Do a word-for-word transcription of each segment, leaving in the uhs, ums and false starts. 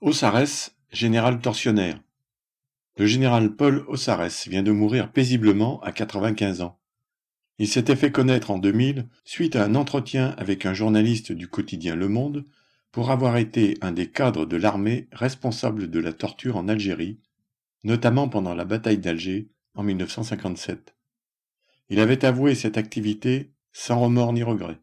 Aussaresses, général tortionnaire. Le général Paul Aussaresses vient de mourir paisiblement à quatre-vingt-quinze ans. Il s'était fait connaître en deux mille suite à un entretien avec un journaliste du quotidien Le Monde pour avoir été un des cadres de l'armée responsable de la torture en Algérie, notamment pendant la bataille d'Alger en mille neuf cent cinquante-sept. Il avait avoué cette activité sans remords ni regrets.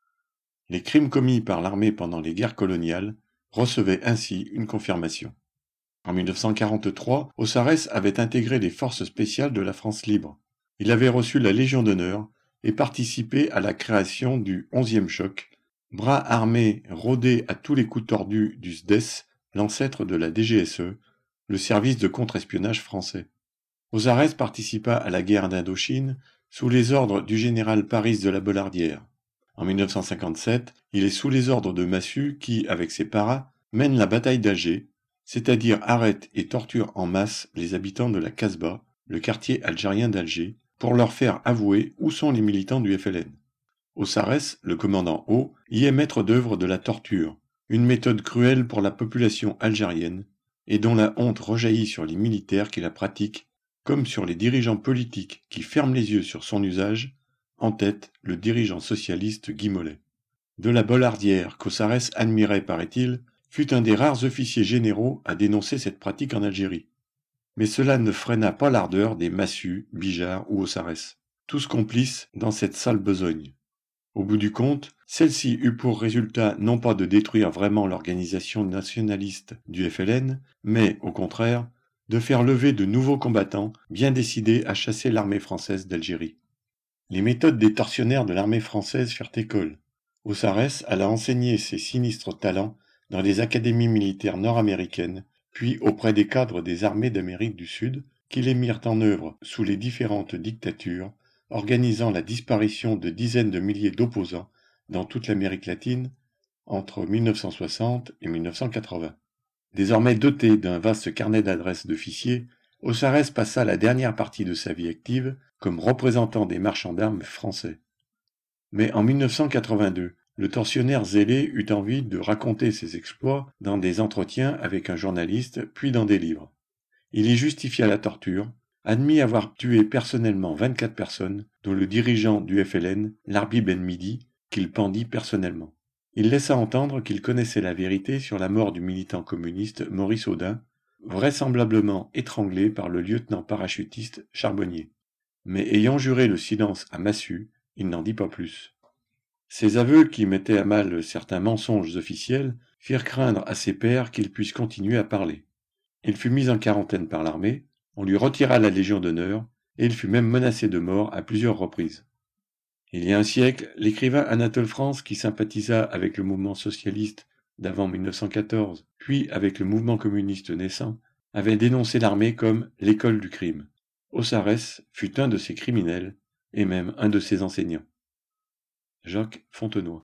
Les crimes commis par l'armée pendant les guerres coloniales recevaient ainsi une confirmation. En mille neuf cent quarante-trois, Aussaresses avait intégré les forces spéciales de la France libre. Il avait reçu la Légion d'honneur et participé à la création du onzième choc, bras armé rodé à tous les coups tordus du S D E S, l'ancêtre de la D G S E, le service de contre-espionnage français. Aussaresses participa à la guerre d'Indochine sous les ordres du général Paris de la Bollardière. En mille neuf cent cinquante-sept, il est sous les ordres de Massu qui, avec ses paras, mène la bataille d'Alger, c'est-à-dire arrête et torture en masse les habitants de la Casbah, le quartier algérien d'Alger, pour leur faire avouer où sont les militants du F L N. Aussaresses, le commandant haut, y est maître d'œuvre de la torture, une méthode cruelle pour la population algérienne, et dont la honte rejaillit sur les militaires qui la pratiquent, comme sur les dirigeants politiques qui ferment les yeux sur son usage, en tête le dirigeant socialiste Guy Mollet. De la Bollardière, qu'Aussaresses admirait, paraît-il, fut un des rares officiers généraux à dénoncer cette pratique en Algérie. Mais cela ne freina pas l'ardeur des Massu, Bijard ou Aussaresses, tous complices dans cette sale besogne. Au bout du compte, celle-ci eut pour résultat non pas de détruire vraiment l'organisation nationaliste du F L N, mais, au contraire, de faire lever de nouveaux combattants bien décidés à chasser l'armée française d'Algérie. Les méthodes des tortionnaires de l'armée française firent école. Aussaresses alla enseigner ses sinistres talents dans les académies militaires nord-américaines, puis auprès des cadres des armées d'Amérique du Sud, qui les mirent en œuvre sous les différentes dictatures, organisant la disparition de dizaines de milliers d'opposants dans toute l'Amérique latine entre mille neuf cent soixante et mille neuf cent quatre-vingts. Désormais doté d'un vaste carnet d'adresses d'officiers, Aussaresses passa la dernière partie de sa vie active comme représentant des marchands d'armes français. Mais en mille neuf cent quatre-vingt-deux, le tortionnaire zélé eut envie de raconter ses exploits dans des entretiens avec un journaliste, puis dans des livres. Il y justifia la torture, admit avoir tué personnellement vingt-quatre personnes, dont le dirigeant du F L N, Larbi Ben Midi, qu'il pendit personnellement. Il laissa entendre qu'il connaissait la vérité sur la mort du militant communiste Maurice Audin, vraisemblablement étranglé par le lieutenant parachutiste Charbonnier. Mais ayant juré le silence à Massu, il n'en dit pas plus. Ces aveux, qui mettaient à mal certains mensonges officiels, firent craindre à ses pairs qu'il puisse continuer à parler. Il fut mis en quarantaine par l'armée, on lui retira la Légion d'honneur, et il fut même menacé de mort à plusieurs reprises. Il y a un siècle, l'écrivain Anatole France, qui sympathisa avec le mouvement socialiste d'avant mille neuf cent quatorze, puis avec le mouvement communiste naissant, avait dénoncé l'armée comme « l'école du crime ». Aussaresses fut un de ces criminels, et même un de ses enseignants. Jacques Fontenoy.